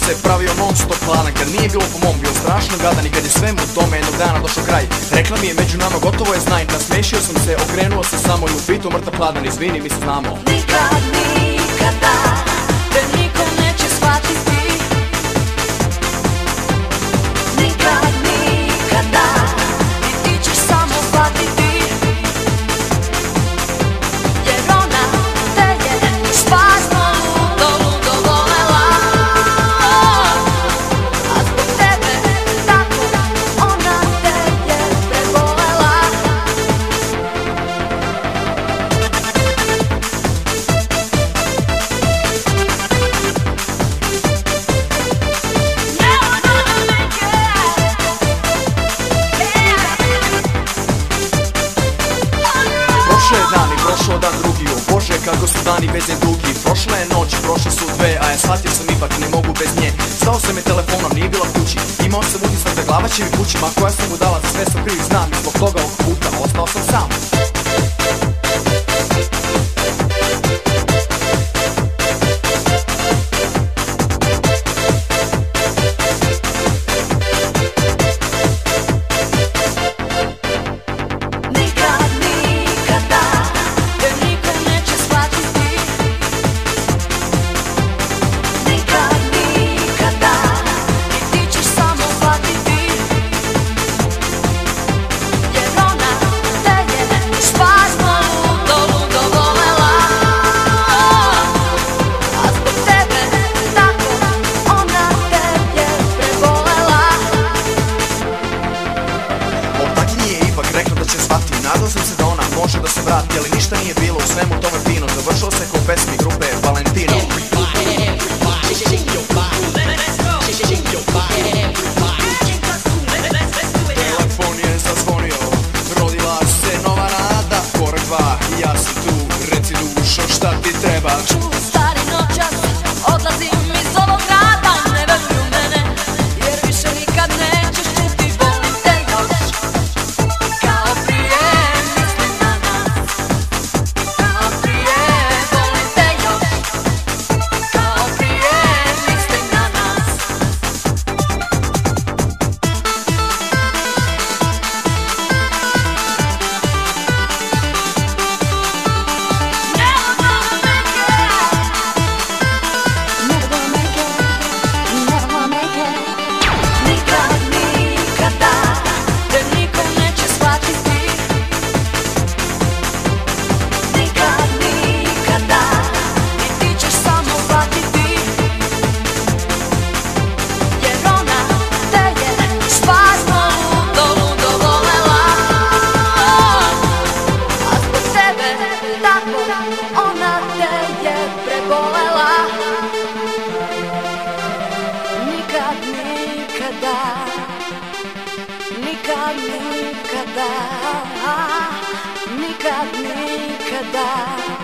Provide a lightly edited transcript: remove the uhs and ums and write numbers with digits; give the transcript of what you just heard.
se pravio non stop hladan, kad nije bilo po mom bio strašno gadan. I kad je svemu tome jednog dana došao kraj, rekla mi je među nama gotovo je znaj. Nasmešio sam se, okrenuo se samo i upitao mrtav hladan, izvini mi se znamo. Nikad, nikada te niko neće shvatiti. Nikad, nikada i ti ćeš samo patiti. Jer ona te je spasno ludo, ludo volela. A zbog tebe tako ona te je prebolela. Prošao je dan i prošao dan drugi, o Bože kako su dani bez nje dugi. Prošla je noć, prošle su dve, a ja shvatio sam ipak ne mogu bez nje. Zvao sam je telefonom, nije bila kući, imao sam utisak da glava će mi kući. Ma koja sam mu dala, za sve sam kriv znam i zbog toga ovog puta ostao sam sam. Nadao sam se da ona može da se vrati, ali ništa nije bilo u svemu tome fino. Završilo se kao pesmi grupe Valentino. Telefon je zazvonio, rodila se nova nada. Korak 2, ja sam tu, reci dušo šta ti treba. Stari noćas, odlazim iz ovog grada. Ne veruj u mene, jer više nikad nećeš čuti. Volim te još kao prije, mislim na nas. Kao prije, volim te još kao prije, mislim na nas. Nikad, nikada te niko neće shvatiti. Nikad, nikada i ti ćeš samo patiti. Jer ona te je spasno ludo, ludo volela. A zbog tebe tako ona te je prebolela. Nikad, nikada, nikad, nikada, nikad, nikada.